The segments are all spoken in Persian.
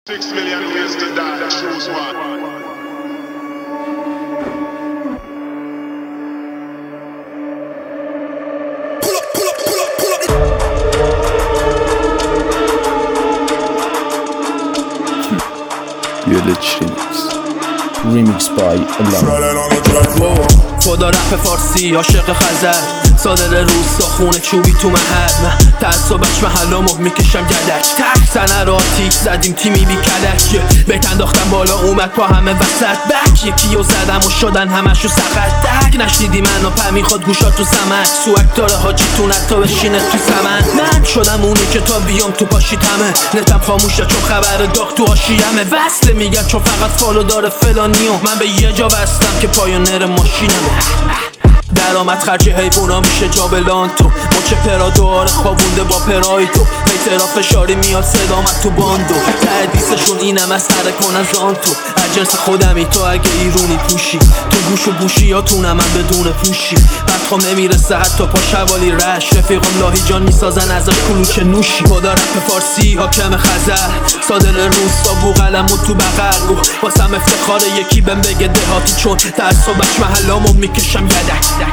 6 million ways to die, choose one. Remix by Alone. خدا رپ فارسی عاشق خزر صادر روستا خونه چوبی تو محل من تعصبش محلامو میکشم گدک تنه را تیک زدیم تیمی بی کلک بیت انداختم بالا اومد پا همه وسط بک یکیو زدم و شدن همشو سخت دک نشنیدی منو په میخواد گوشات تو سمک سوک داره حاجی تو نتا بشینه تو سمن من شدم اونی که تا بیام تو پاشیتمه نتم خاموشه چون خبر داغ تو آشیمه وصله میگن چون فقط فالو داره فلانیو من به یه جا بستم که پایونر ماشینمه درآمد خرج حیوونا میشه جابلان تو مچ پرا دواره خوابونده با پرای تو میترا فشاری میاد صدامت تو باندو تحدیثشون اینم از سر کنن زان تو اجنس خودمی تو اگه ایرونی پوشی تو گوش و گوشی یا تونم من بدون پوشی بدخوام نمیرسه حتی پا شوالی رش رفیقم لاهی جان میسازن ازش کلوچ نوشی خدا رپ فارسی حاکم خزر صادر روستا بوغلم و تو بغل گو واسم افتخاره یکی بهم بگه دهاتی چون تعصبش محلامو میکشم یدک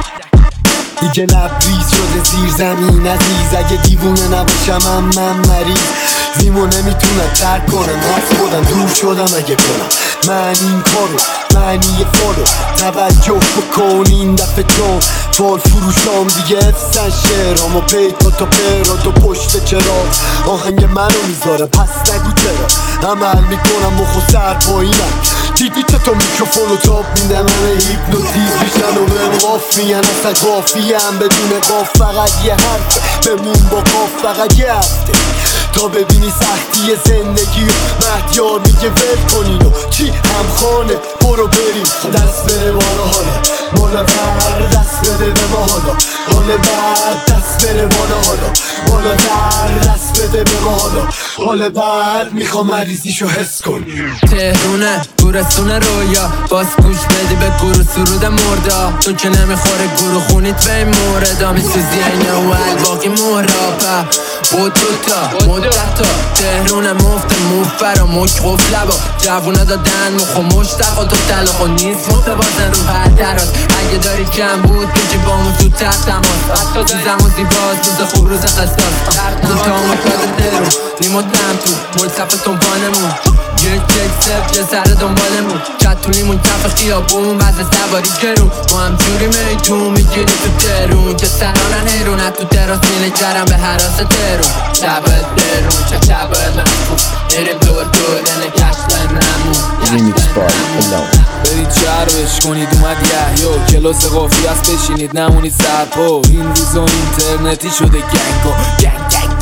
دیگه لبریز شده زیر زمین عزیز اگه دیوونه نباشم من مریض زیمو نمیتونم ترک کنم از خودم دور شدم اگه کنم من این کارو معنی فالو توجه بکن این دفعه چون فال فروشام دیگه افسن شعرامو پیدا تا پراد و پشت چراغ آهنگ منو میذاره پس نگو چرا عمل میکنم مخ و سر پایینم دیدی چطور میکروفونو تاب میدم همه هیپنوتیز میشن و بهم قاف میگن اصلا قافی هم بدون قاف فقط یه حرفه بمون با قاف فقط یه هفته تا ببینی سختی زندگی و مهدیار میگه ول کنینو چی همخانه برو بریم دست بره بالا حالا بالا تر دست بده به ما حالا حال بعد دست بره بالا حالا بالا تر دست بده به ما حالا حال بعد میخوام مریضیشو حس کنی تهرونه گورستون رویا باز گوش بدی به گروه سرود مردا تو که نمیخوره گروه خونیت به این موردا میسوزی اینه و الباقی مرابا بودوتا مدتا تهرونه مفت موفر و مک قفل لبا جوونه دادن مخ و مشتقا تو تلاقا نیست متوازن رو هر تراز اگه داری کم بود بجی بامون تو تحت تماس روزم و زیباز روز خوب روز قصاص دوتامو تازه درو نیمو دم تو ملصف تنبانمون یک سفت یه سر دنبالمون کتونیمون کف خیابون وزن سواری گرون ما هم جوری میدون میگیری تو درون که سرانن هیرون تو دراز مینه جرم به حراس درون شبت درون چه شبت مخوب میریم دور دورن کشت نمون Remix by Alone. برید جربش کنید اومد یحیی کلاس قافی هست بشینید نمونید سرپا این روزا اینترنتی شده گنگا گنگ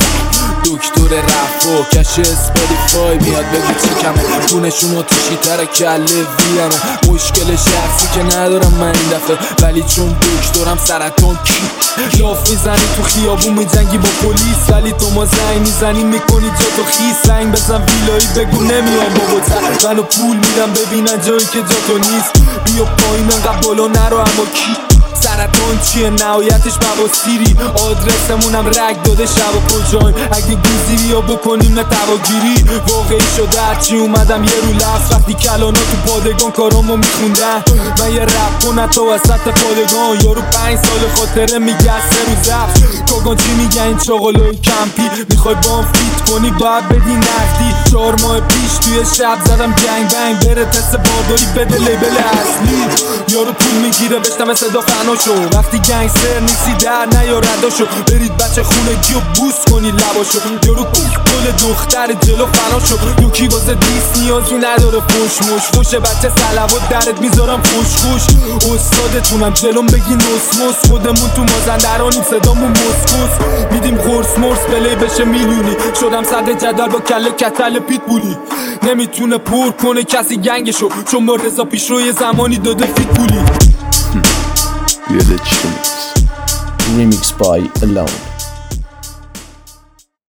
دکتر رفا کش اسپریفای میاد بگو چی کمه خونشونو توشی تره کله ویرمه مشکل شخصی که ندارم من این دفعه ولی چون دکترم سرطان کی لاف میزنی تو خیابون میجنگی با پلیس ولی تو ما زنگ میزنی میکنی جا تو خیس زنگ بزن ویلایی بگو نمیام بابا تر منو پول میدم ببینن جایی که جا تو نیست بیا پایین انقدر بالا نرو اما کی سرطان چیه نهایتش بواسیری آدرسمونم رگ داده شب و کجایم اگه گوزی بیا بکنیم نه تواگیری واقعی شده هرچی اومدم یه رو لفظ وقتی کلانا تو پادگان کارامو میخوندن من یه رپ کنم تا وسط پادگان یارو 5 سال خاطره میگه 3 روز رفت کاگان چی میگه این چاقالای کمپی میخوای بام فیت کنی باید بدی نقدی 4 ماه پیش توی شب زدم جنگ بنگ بره تست بارداری بده لیبل اصلی یارو پول میگیره بشتم صدا شو. وقتی گنگستر نیستی در نیار رداشو برید بچه خونگی و بوس کنی لباشو یارو گل دختر جلو فنا شو یکی واسه دیس نیازی نداره فوش موش فوش بچه سلوات درت میذارم خوش خوش استادتونم جلوم بگی نسموس خودمون تو مازندرانیم صدامون مسکوس میدیم قرص مرس بلی بشه میلیونی شدم صد جدل با کله کتل پیت بولی نمیتونه پر کنه کسی گنگشو چون با رضا پیش روی زمانی داده فیت بولی Remix by Alone.